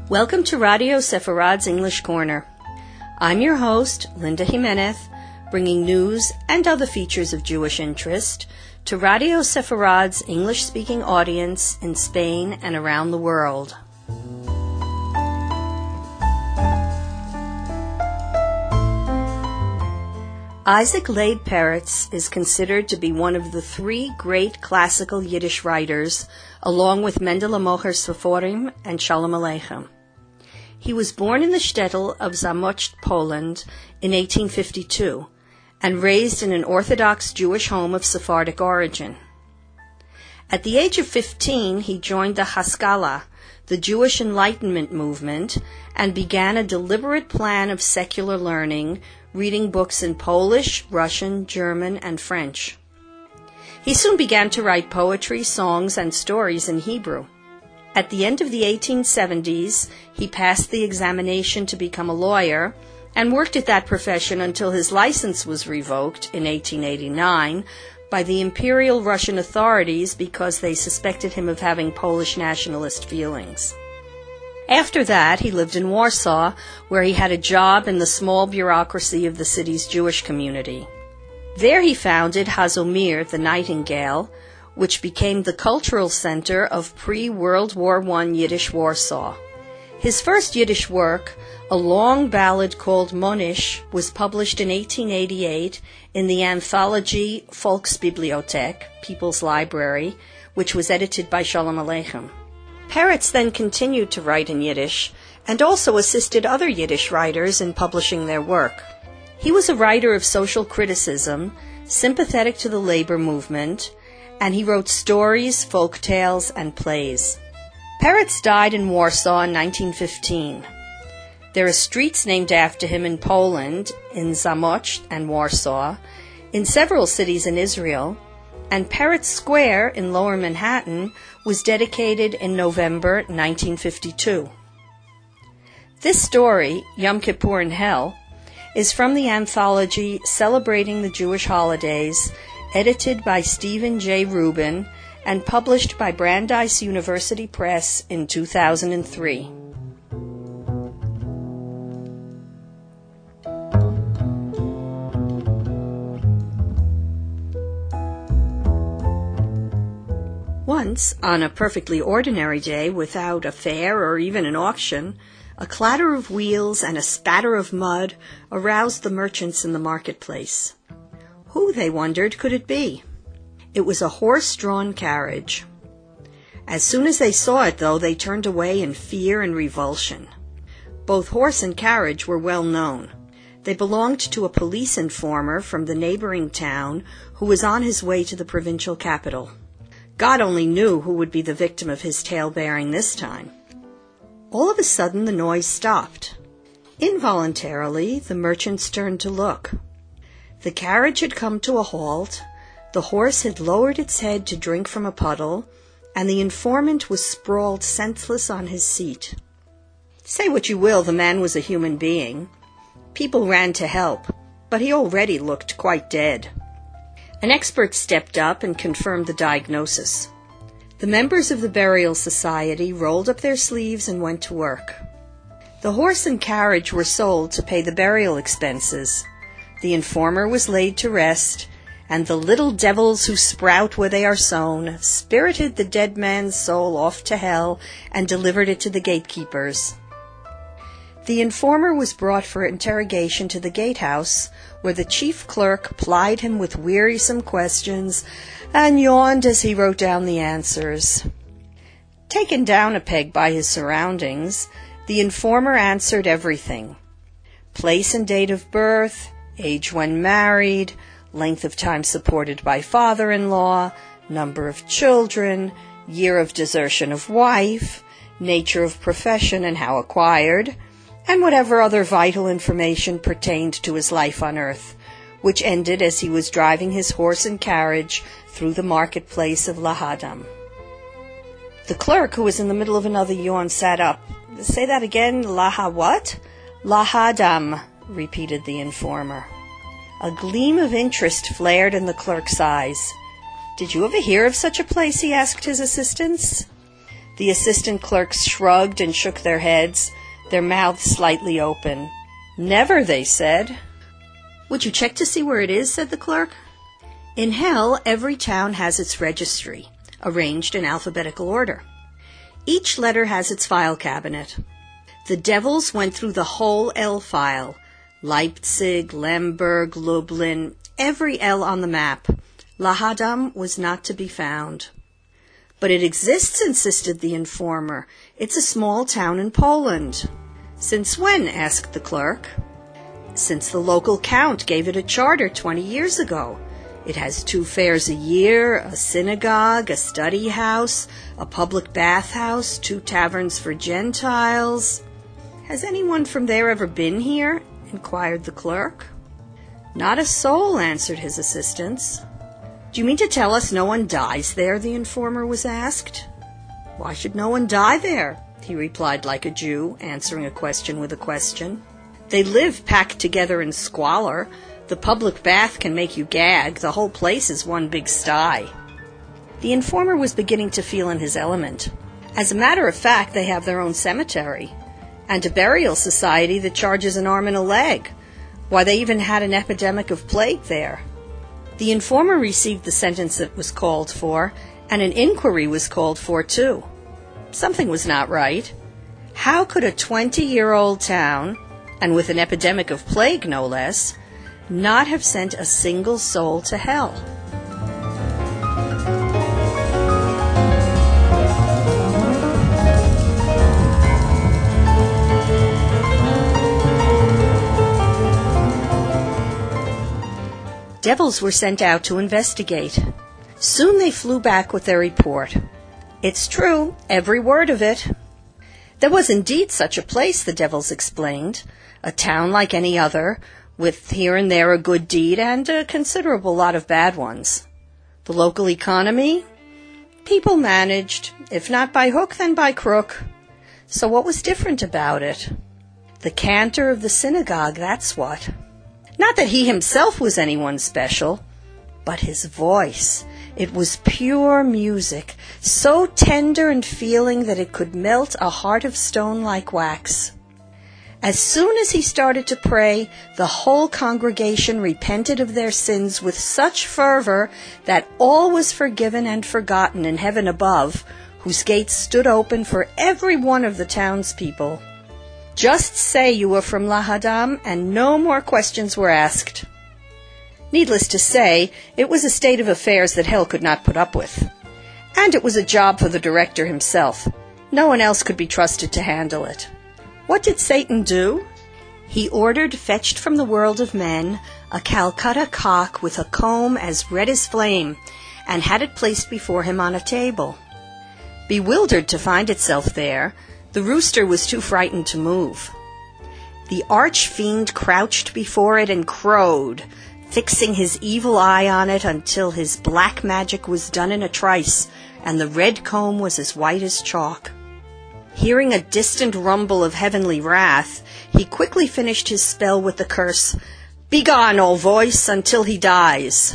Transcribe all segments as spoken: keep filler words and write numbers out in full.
Welcome to Radio Sepharad's English Corner. I'm your host, Linda Jimenez, bringing news and other features of Jewish interest to Radio Sepharad's English-speaking audience in Spain and around the world. Isaac Leib Peretz is considered to be one of the three great classical Yiddish writers, along with Mendele Mocher Sforim and Shalom Aleichem. He was born in the shtetl of Zamość, Poland, in eighteen fifty-two, and raised in an Orthodox Jewish home of Sephardic origin. At the age of fifteen, he joined the Haskalah, the Jewish Enlightenment movement, and began a deliberate plan of secular learning, reading books in Polish, Russian, German, and French. He soon began to write poetry, songs, and stories in Hebrew. At the end of the eighteen seventies, he passed the examination to become a lawyer and worked at that profession until his license was revoked in eighteen eighty-nine by the Imperial Russian authorities because they suspected him of having Polish nationalist feelings. After that, he lived in Warsaw, where he had a job in the small bureaucracy of the city's Jewish community. There he founded Hazomir, the Nightingale, which became the cultural center of pre-World War One Yiddish Warsaw. His first Yiddish work, a long ballad called Monish, was published in eighteen eighty-eight in the anthology Volksbibliothek, People's Library, which was edited by Shalom Aleichem. Peretz then continued to write in Yiddish and also assisted other Yiddish writers in publishing their work. He was a writer of social criticism, sympathetic to the labor movement, and he wrote stories, folk tales, and plays. Peretz died in Warsaw in nineteen fifteen. There are streets named after him in Poland, in Zamość and Warsaw, in several cities in Israel, and Peretz Square in Lower Manhattan was dedicated in November nineteen fifty-two. This story, Yom Kippur in Hell, is from the anthology Celebrating the Jewish Holidays, edited by Stephen J. Rubin and published by Brandeis University Press in two thousand three. Once, on a perfectly ordinary day without a fair or even an auction, a clatter of wheels and a spatter of mud aroused the merchants in the marketplace. Who, they wondered, could it be? It was a horse-drawn carriage. As soon as they saw it, though, they turned away in fear and revulsion. Both horse and carriage were well known. They belonged to a police informer from the neighboring town who was on his way to the provincial capital. God only knew who would be the victim of his tale-bearing this time. All of a sudden, the noise stopped. Involuntarily, the merchants turned to look. The carriage had come to a halt, the horse had lowered its head to drink from a puddle, and the informant was sprawled senseless on his seat. Say what you will, the man was a human being. People ran to help, but he already looked quite dead. An expert stepped up and confirmed the diagnosis. The members of the burial society rolled up their sleeves and went to work. The horse and carriage were sold to pay the burial expenses. The informer was laid to rest, and the little devils who sprout where they are sown spirited the dead man's soul off to hell and delivered it to the gatekeepers. The informer was brought for interrogation to the gatehouse, where the chief clerk plied him with wearisome questions and yawned as he wrote down the answers. Taken down a peg by his surroundings, the informer answered everything. Place and date of birth, age when married, length of time supported by father-in-law, number of children, year of desertion of wife, nature of profession and how acquired, and whatever other vital information pertained to his life on earth, which ended as he was driving his horse and carriage through the marketplace of Lahadam. The clerk, who was in the middle of another yawn, sat up. Say that again, Laha what? Lahadam, repeated the informer. A gleam of interest flared in the clerk's eyes. Did you ever hear of such a place? He asked his assistants. The assistant clerks shrugged and shook their heads, their mouths slightly open. "Never," they said. "Would you check to see where it is?" said the clerk. In hell, every town has its registry, arranged in alphabetical order. Each letter has its file cabinet. The devils went through the whole L file, Leipzig, Lemberg, Lublin, every L on the map. Lahadam was not to be found. "But it exists," insisted the informer. "It's a small town in Poland." "Since when?" asked the clerk. "Since the local count gave it a charter twenty years ago. It has two fairs a year, a synagogue, a study house, a public bathhouse, two taverns for Gentiles." "Has anyone from there ever been here?" inquired the clerk. "Not a soul," answered his assistants. "Do you mean to tell us no one dies there?" the informer was asked. "Why should no one die there?" he replied like a Jew, answering a question with a question. "They live packed together in squalor. The public bath can make you gag. The whole place is one big sty." The informer was beginning to feel in his element. As a matter of fact, they have their own cemetery, and a burial society that charges an arm and a leg. Why, they even had an epidemic of plague there. The informer received the sentence that was called for, and an inquiry was called for, too. Something was not right. How could a twenty-year-old town, and with an epidemic of plague no less, not have sent a single soul to hell? Devils were sent out to investigate. Soon they flew back with their report. "It's true, every word of it." There was indeed such a place, the devils explained, a town like any other, with here and there a good deed and a considerable lot of bad ones. The local economy? People managed, if not by hook, then by crook. So what was different about it? The cantor of the synagogue, that's what. Not that he himself was anyone special, but his voice. It was pure music, so tender and feeling that it could melt a heart of stone like wax. As soon as he started to pray, the whole congregation repented of their sins with such fervor that all was forgiven and forgotten in heaven above, whose gates stood open for every one of the townspeople. Just say you were from Lahadam, and no more questions were asked. Needless to say, it was a state of affairs that hell could not put up with. And it was a job for the director himself. No one else could be trusted to handle it. What did Satan do? He ordered, fetched from the world of men, a Calcutta cock with a comb as red as flame, and had it placed before him on a table. Bewildered to find itself there, the rooster was too frightened to move. The arch-fiend crouched before it and crowed, fixing his evil eye on it until his black magic was done in a trice, and the red comb was as white as chalk. Hearing a distant rumble of heavenly wrath, he quickly finished his spell with the curse, "Begone, old voice, until he dies."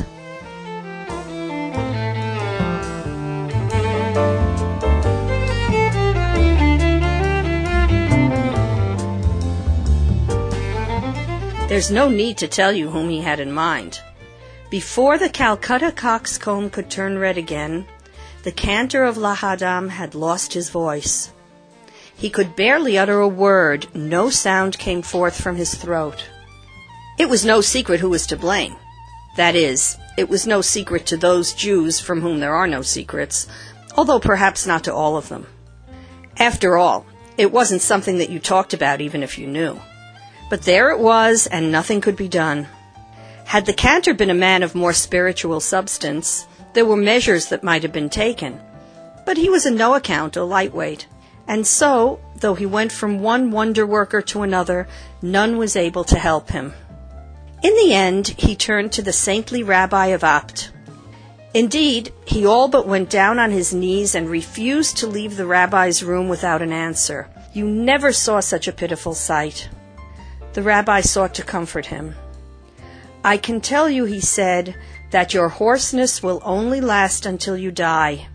There's no need to tell you whom he had in mind. Before the Calcutta cock's comb could turn red again, the cantor of Lahadam had lost his voice. He could barely utter a word. No sound came forth from his throat. It was no secret who was to blame. That is, it was no secret to those Jews from whom there are no secrets, although perhaps not to all of them. After all, it wasn't something that you talked about even if you knew. But there it was, and nothing could be done. Had the cantor been a man of more spiritual substance, there were measures that might have been taken. But he was a no account, a lightweight. And so, though he went from one wonder-worker to another, none was able to help him. In the end, he turned to the saintly rabbi of Apt. Indeed, he all but went down on his knees and refused to leave the rabbi's room without an answer. You never saw such a pitiful sight. The rabbi sought to comfort him. "I can tell you," he said, "that your hoarseness will only last until you die.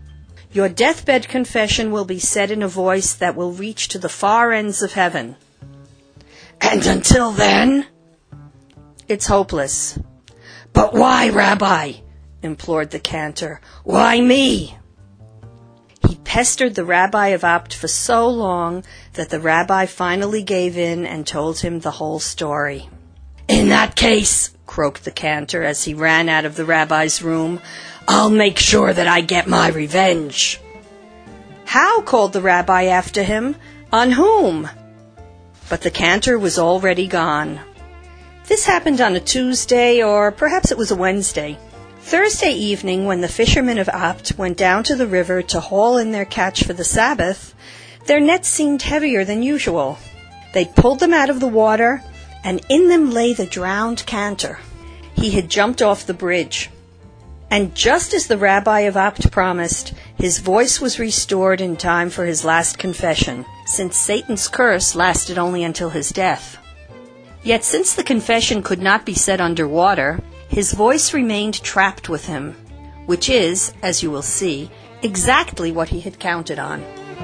Your deathbed confession will be said in a voice that will reach to the far ends of heaven. And until then? It's hopeless. But why, Rabbi? Implored the cantor. Why me? He pestered the Rabbi of Apt for so long that the Rabbi finally gave in and told him the whole story. In that case, croaked the cantor as he ran out of the Rabbi's room, I'll make sure that I get my revenge. How? Called the Rabbi after him. On whom? But the cantor was already gone. This happened on a Tuesday, or perhaps it was a Wednesday. Thursday evening, when the fishermen of Apt went down to the river to haul in their catch for the Sabbath, their nets seemed heavier than usual. They'd pulled them out of the water, and in them lay the drowned cantor. He had jumped off the bridge. And just as the Rabbi of Apt promised, his voice was restored in time for his last confession, since Satan's curse lasted only until his death. Yet since the confession could not be said underwater, his voice remained trapped with him, which is, as you will see, exactly what he had counted on.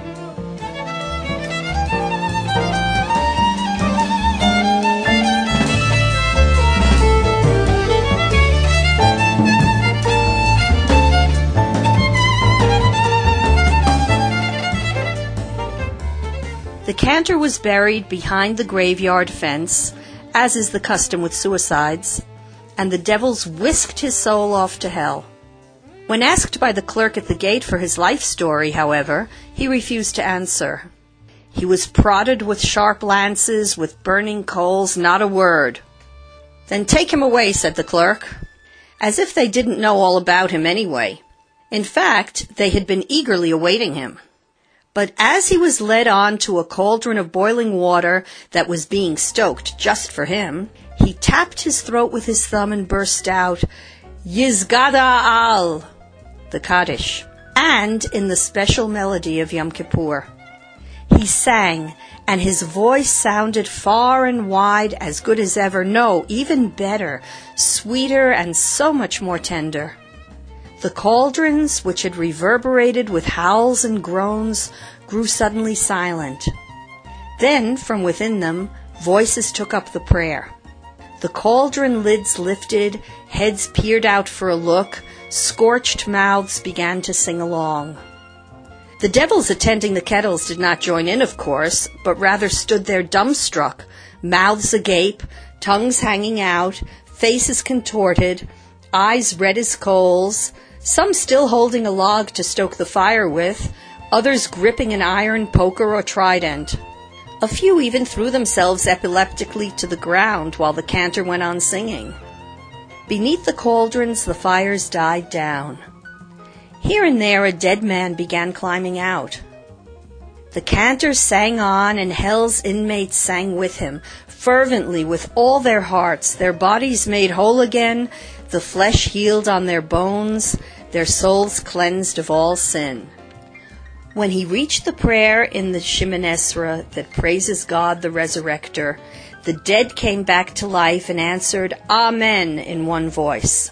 The cantor was buried behind the graveyard fence, as is the custom with suicides, and the devils whisked his soul off to hell. When asked by the clerk at the gate for his life story, however, he refused to answer. He was prodded with sharp lances, with burning coals, not a word. Then take him away, said the clerk, as if they didn't know all about him anyway. In fact, they had been eagerly awaiting him. But as he was led on to a cauldron of boiling water that was being stoked just for him, he tapped his throat with his thumb and burst out, Yizgada al, the Kaddish, and in the special melody of Yom Kippur. He sang, and his voice sounded far and wide as good as ever, no, even better, sweeter and so much more tender. The cauldrons, which had reverberated with howls and groans, grew suddenly silent. Then, from within them, voices took up the prayer. The cauldron lids lifted, heads peered out for a look, scorched mouths began to sing along. The devils attending the kettles did not join in, of course, but rather stood there dumbstruck, mouths agape, tongues hanging out, faces contorted, eyes red as coals, some still holding a log to stoke the fire with, others gripping an iron poker or trident. A few even threw themselves epileptically to the ground while the cantor went on singing. Beneath the cauldrons the fires died down. Here and there a dead man began climbing out. The cantor sang on, and hell's inmates sang with him, fervently with all their hearts, their bodies made whole again, the flesh healed on their bones, their souls cleansed of all sin. When he reached the prayer in the Shemon Esrei that praises God the Resurrector, the dead came back to life and answered Amen in one voice.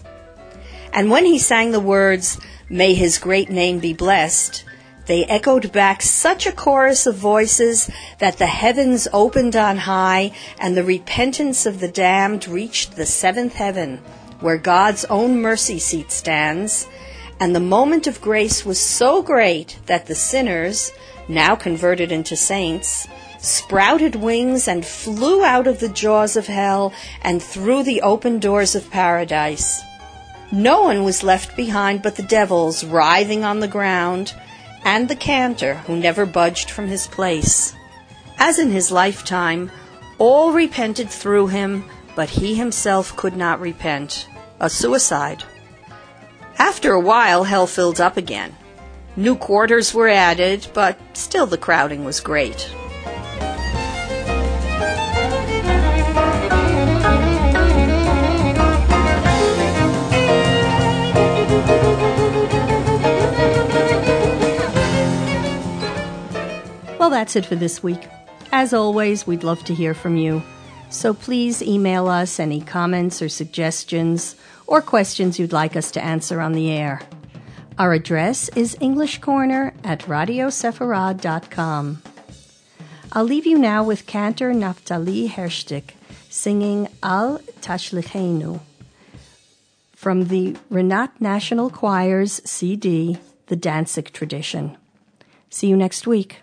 And when he sang the words, May his great name be blessed, they echoed back such a chorus of voices that the heavens opened on high and the repentance of the damned reached the seventh heaven, where God's own mercy seat stands, and the moment of grace was so great that the sinners, now converted into saints, sprouted wings and flew out of the jaws of hell and through the open doors of paradise. No one was left behind but the devils writhing on the ground, and the cantor who never budged from his place. As in his lifetime, all repented through him, but he himself could not repent. A suicide. After a while, hell filled up again. New quarters were added, but still the crowding was great. Well, that's it for this week. As always, we'd love to hear from you. So please email us any comments or suggestions or questions you'd like us to answer on the air. Our address is English Corner at radio sefarad dot com. I'll leave you now with cantor Naftali Hershtik singing Al Tashlichenu from the Renat National Choir's C D, The Danzig Tradition. See you next week.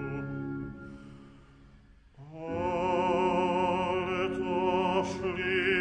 Alle